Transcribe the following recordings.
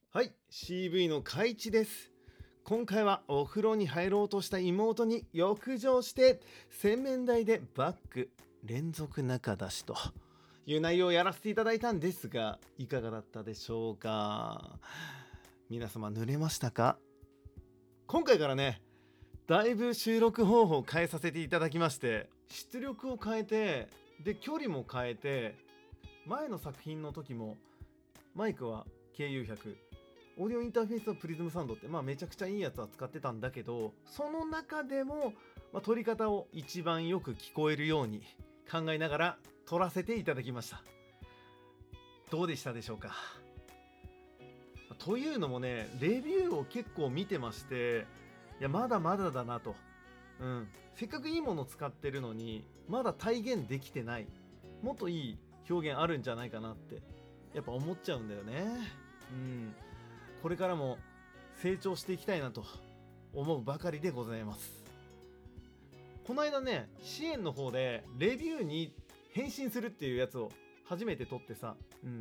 はい、CV の海地です。今回はお風呂に入ろうとした妹に浴場して洗面台でバック連続中出しという内容をやらせていただいたんですが、いかがだったでしょうか。皆様濡れましたか？今回からね、だいぶ収録方法を変えさせていただきまして、出力を変えて、で距離も変えて、前の作品の時もマイクは KU100、オーディオインターフェースのプリズムサウンドって、めちゃくちゃいいやつは使ってたんだけど、その中でも、撮り方を一番よく聞こえるように考えながら撮らせていただきました。どうでしたでしょうか。というのもね、レビューを結構見てまして、いやまだまだだなと、せっかくいいものを使ってるのにまだ体現できてない、もっといい表現あるんじゃないかなってやっぱ思っちゃうんだよね。これからも成長していきたいなと思うばかりでございます。この間ね、支援の方でレビューに返信するっていうやつを初めて撮ってさ、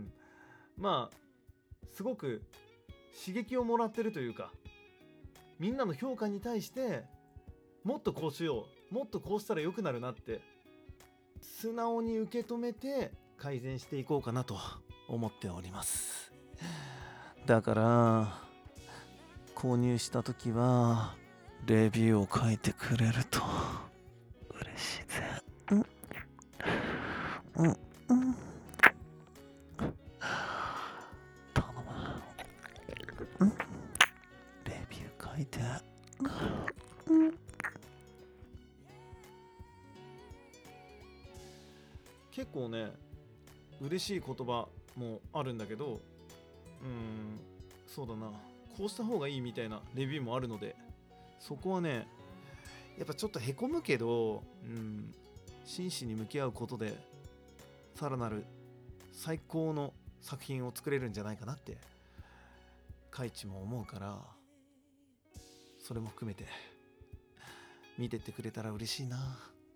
すごく刺激をもらってるというか、みんなの評価に対してもっとこうしよう、もっとこうしたら良くなるなって素直に受け止めて改善していこうかなと思っております。だから購入した時はレビューを書いてくれると嬉しいぜ。頼む。レビュー書いて。結構ね、嬉しい言葉もあるんだけど、そうだな、こうした方がいいみたいなレビューもあるので、そこはね、やっぱちょっとへこむけど、真摯に向き合うことでさらなる最高の作品を作れるんじゃないかなってカイチも思うから、それも含めて見てってくれたら嬉しいな。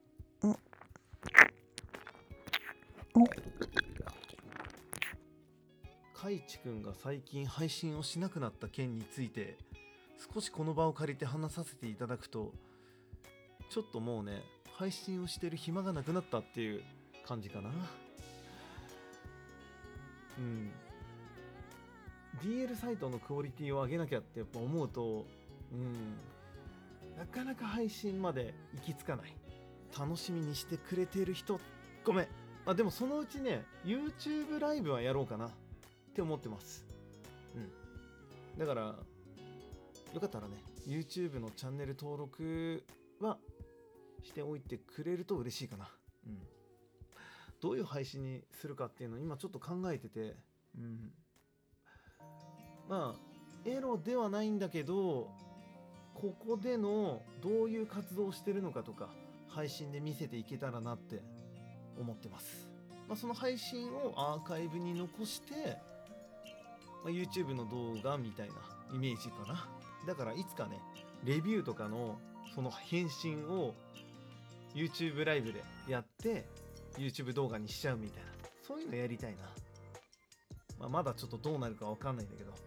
カイチくんが最近配信をしなくなった件について少しこの場を借りて話させていただくと、ちょっともうね、配信をしてる暇がなくなったっていう感じかな。DL サイトのクオリティを上げなきゃってやっぱ思うと、なかなか配信まで行き着かない。楽しみにしてくれている人、ごめん。でもそのうちね、 YouTube ライブはやろうかなって思ってます。だからよかったらね、 YouTube のチャンネル登録はしておいてくれると嬉しいかな。どういう配信にするかっていうのを今ちょっと考えてて、エロではないんだけど、ここでのどういう活動をしてるのかとか配信で見せていけたらなって思ってます。その配信をアーカイブに残して、YouTube の動画みたいなイメージかな。だからいつかね、レビューとかのその返信を YouTube ライブでやって YouTube 動画にしちゃうみたいな、そういうのやりたいな。まだちょっとどうなるかわかんないんだけど、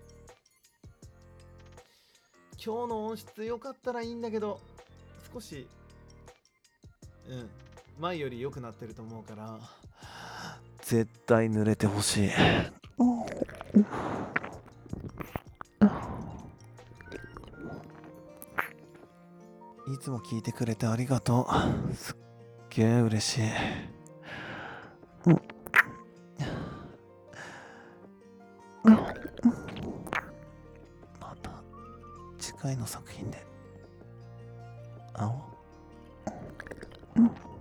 今日の音質良かったらいいんだけど、少し前より良くなってると思うから、絶対濡れてほしい。いつも聞いてくれてありがとう。すっげえ嬉しい。また次回の作品で会おう。